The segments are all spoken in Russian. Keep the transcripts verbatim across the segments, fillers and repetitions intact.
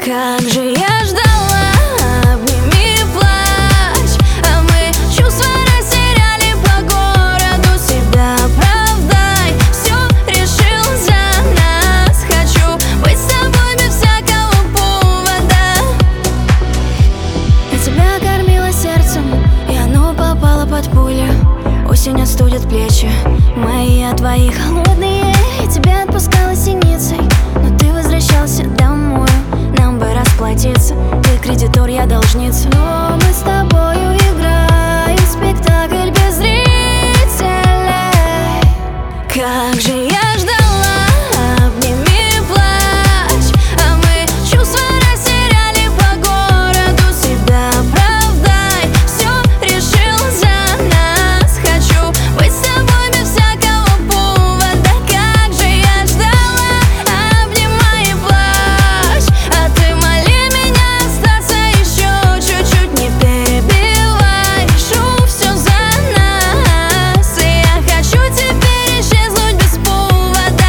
Как же я ждала, обними, плачь, а мы чувства растеряли по городу. Себя оправдай, все решил за нас. Хочу быть с тобой без всякого повода. Я тебя кормила сердцем, и оно попало под пулю. Осень остудит плечи мои от твои холодные. Я тебя отпускала синицей, но ты возвращался домой. Нам бы расплатиться, ты кредитор, я должница. Но мы с тобою играем спектакль без зрителей. Как же я ждала, обними, плачь, а мы чувства растеряли по городу. Себя оправдай, все решил за нас. Хочу быть с тобой без всякого повода. Как же я ждала, обнимай и плачь, а ты моли меня остаться еще чуть-чуть. Не перебивай, решу все за нас. И я хочу теперь исчезнуть без повода.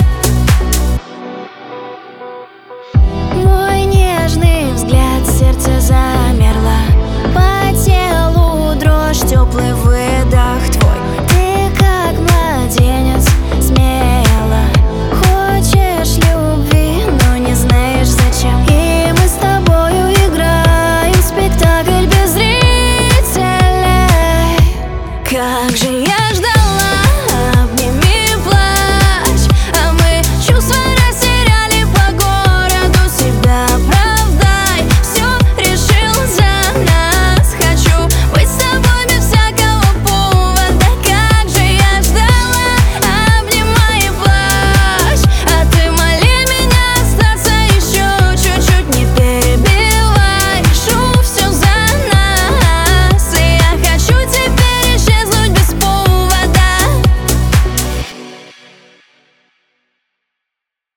Мой нежный взгляд, сердце замерло, по телу дрожь, теплый выдох твой. Ты как младенец, смело хочешь любви, но не знаешь зачем. И мы с тобою играем спектакль без зрителей. Как же я ждала, обними, плачь, а мы чувства растеряли по городу. Себя